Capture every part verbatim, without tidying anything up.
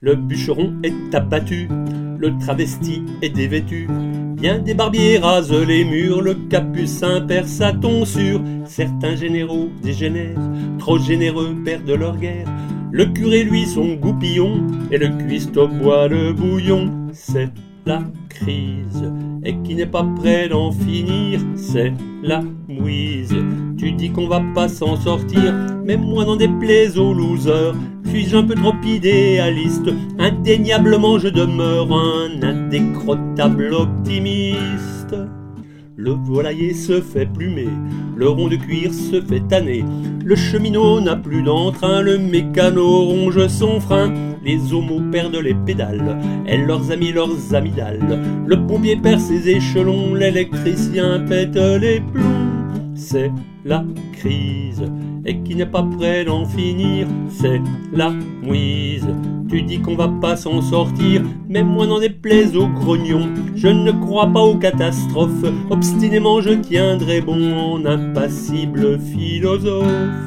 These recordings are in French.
Le bûcheron est abattu, le travesti est dévêtu. Bien des barbiers rasent les murs, le capucin perd sa tonsure. Certains généraux dégénèrent, trop généreux perdent leur guerre. Le curé lui son goupillon, et le cuistot boit le bouillon. C'est la crise, et qui n'est pas prêt d'en finir, c'est la mouise. Tu dis qu'on va pas s'en sortir, mais moi n'en déplaise aux losers. Suis-je un peu trop idéaliste? Indéniablement je demeure un indécrottable optimiste. Le volailler se fait plumer, le rond de cuir se fait tanner. Le cheminot n'a plus d'entrain, le mécano ronge son frein. Les homos perdent les pédales, et leurs amis leurs amygdales. Le pompier perd ses échelons, l'électricien pète les plombs. C'est la crise, et qui n'est pas prêt d'en finir, c'est la mouise. Tu dis qu'on va pas s'en sortir, mais moi n'en déplaise aux grognons. Je ne crois pas aux catastrophes, obstinément je tiendrai bon en impassible philosophe.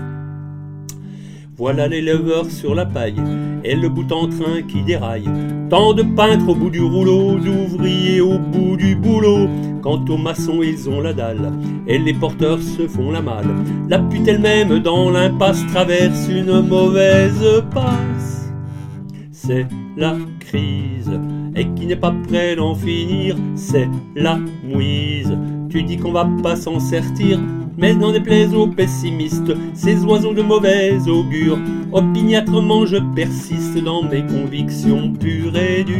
Voilà les leveurs sur la paille, et le bout en train qui déraille. Tant de peintres au bout du rouleau, d'ouvriers au bout du boulot. Quant aux maçons, ils ont la dalle, et les porteurs se font la malle. La pute elle-même dans l'impasse traverse une mauvaise passe. C'est la crise, et qui n'est pas prêt d'en finir, c'est la mouise. Tu dis qu'on va pas s'en sortir, mais n'en déplaise aux pessimistes, ces oiseaux de mauvais augure. Opiniâtrement je persiste dans mes convictions pures et dures.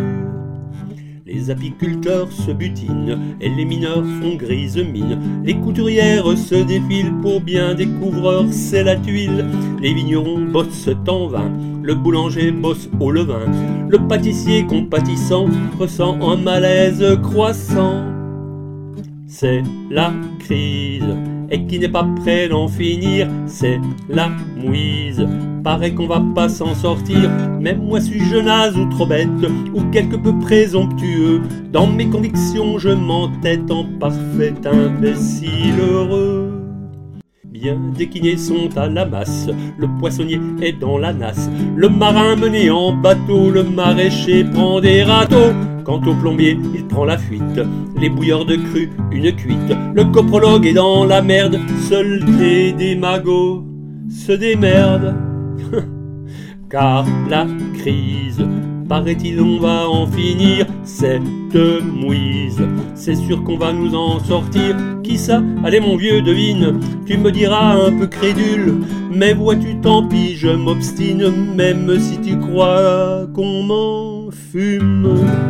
Les apiculteurs se butinent, et les mineurs font grise mine. Les couturières se défilent, pour bien des couvreurs c'est la tuile. Les vignerons bossent en vain, le boulanger bosse au levain. Le pâtissier compatissant ressent un malaise croissant. C'est la crise, et qui n'est pas prêt d'en finir, c'est la mouise. Paraît qu'on va pas s'en sortir, mais moi suis-je naze ou trop bête, ou quelque peu présomptueux. Dans mes convictions je m'entête en parfait imbécile heureux. Bien des quinés sont à la masse, le poissonnier est dans la nasse. Le marin mené en bateau, le maraîcher prend des râteaux. Quant au plombier, il prend la fuite, les bouilleurs de cru, une cuite. Le coprologue est dans la merde, seuls des démagos se démerdent. Car la crise, paraît-il on va en finir, cette mouise. C'est sûr qu'on va nous en sortir, qui ça? Allez mon vieux devine, tu me diras un peu crédule. Mais vois-tu tant pis, je m'obstine, même si tu crois qu'on m'en fume.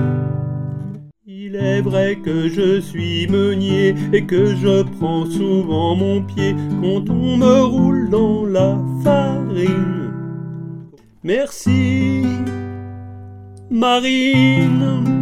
Il est vrai que je suis meunier et que je prends souvent mon pied quand on me roule dans la farine. Merci, Marine.